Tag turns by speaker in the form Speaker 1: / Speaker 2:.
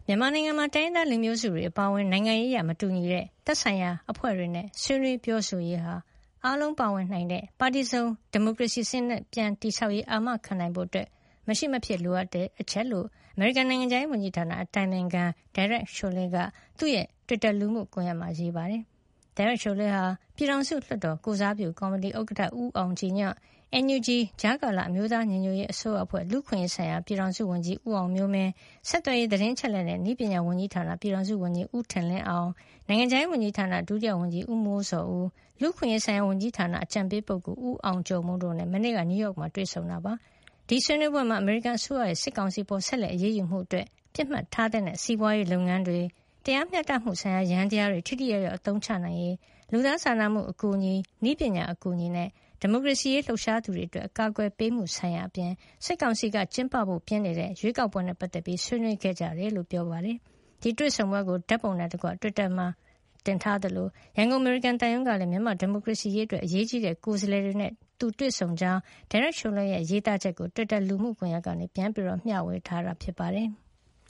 Speaker 1: မြန်မာနိုင်ငံမှာတိုင်းရင်းသားလူမျိုးစုတွေအပါအဝင်နိုင်ငံရေးအရမတူညီတဲ့သက်ဆိုင်ရာအဖွဲ့တွေနဲ့ဆွေးနွေးပြောဆိုရေးဟာအားလုံးပါဝင်နိုင်တဲ့ပါတီစုံဒီမိုကရေစီစနစ်ပြန်တည်ဆောက်ရေးအာမခံနိုင်ဖို့မရှိမဖြစ်လိုအပ်တဲ့အချက်လို့အမေရိကန်နိုင်ငံခြားရေးဝန်ကြီးဌာနအတိုင်ပင်ခံ Derek Chollet ကသူ့ရဲ့ Twitter လူမှုကွန်ရက်မှာရေးပါတယ်။ Derek Chollet ဟာပြည်ထောင်စုလွှတ်တော်ကိုစားပြုကော်မတီဥက္ကဋ္ဌဦးအောင်ကြည်ညွန့်၊ NUG ကြားကာလအမျိုးသားညီညွတ်ရေးအစိုးရအဖွဲ့လူ့အခွင့်အရေးဆိုင်ရာပြည်ထောင်စုဝန်ကြီးဦးအောင်မျိုးမင်း၊ဆက်သွယ်ရေးသတင်းအချက်အလက်နဲ့နည်းပညာဝန်ကြီးဌာနပြည်ထောင်စုဝန်ကြီးဦးထင်လင်းအောင်၊နိုင်ငံခြားရေးဝန်ကြီးဌာနဒုတိယဝန်ကြီးဦးမိုးဇော်ဦး၊လူ့အခွင့်အရေးဆိုင်ရာဝန်ကြီးဌာနအကြံပေးပုဂ္ဂိုလ်ဦးအောင်ကျော်မိုးတို့နဲ့မနေ့ကနယူးယောက်မှာတွေ့ဆုံတာပါ။ဒီဆွေးနွေးပွဲမှာအမေရိကန်အစိုးရရဲ့စစ်ကောင်စီပေါ်ဆက်လက်အရေးယူမှုအတွက်ပစ်မှတ်ထားတဲ့စီးပွားရေးလုပ်ငန်းတွေတရားမျှတမှုဆိုင်ရာယန္တရားတွေထိထိရောက်ရောက်အသုံးချနိုင်ရေးလူသားစာနာမှုအကူအညီနည်းပညာအကူအညီနဲ့ဒီမိုကရေစီရေးလှုပ်ရှားသူတွေအတွက်အကာအကွယ်ပေးမှုဆိုင်ရာအပြင်စစ်ကောင်စီကကျင်းပဖို့ပြင်းနေတဲ့ရွေးကောက်ပွဲနဲ့ပတ်သက်ပြီးဆွေးနွေးခဲ့ကြတယ်လို့ပြောပါတယ်။ဒီတွေ့ဆုံပွဲကိုဓာတ်ပုံနဲ့တကွတွစ်တာမှာတင်ထားသလိုရန်ကုန်အမေရိကန်တန်ယုံကလည်းမြန်မာဒီမိုကရေစီရေးအတွက်အရေးကြီးတဲ့ကိုယ်စားလှယ်တွေနဲ့တွေ့ဆုံကြောင်းDerek Cholletရဲ့ရေးသားချက်ကိုတွစ်တာလူမှုကွန်ရက်ကနေပြန်လည်မျှဝေထားတာဖြစ်ပါတယ်။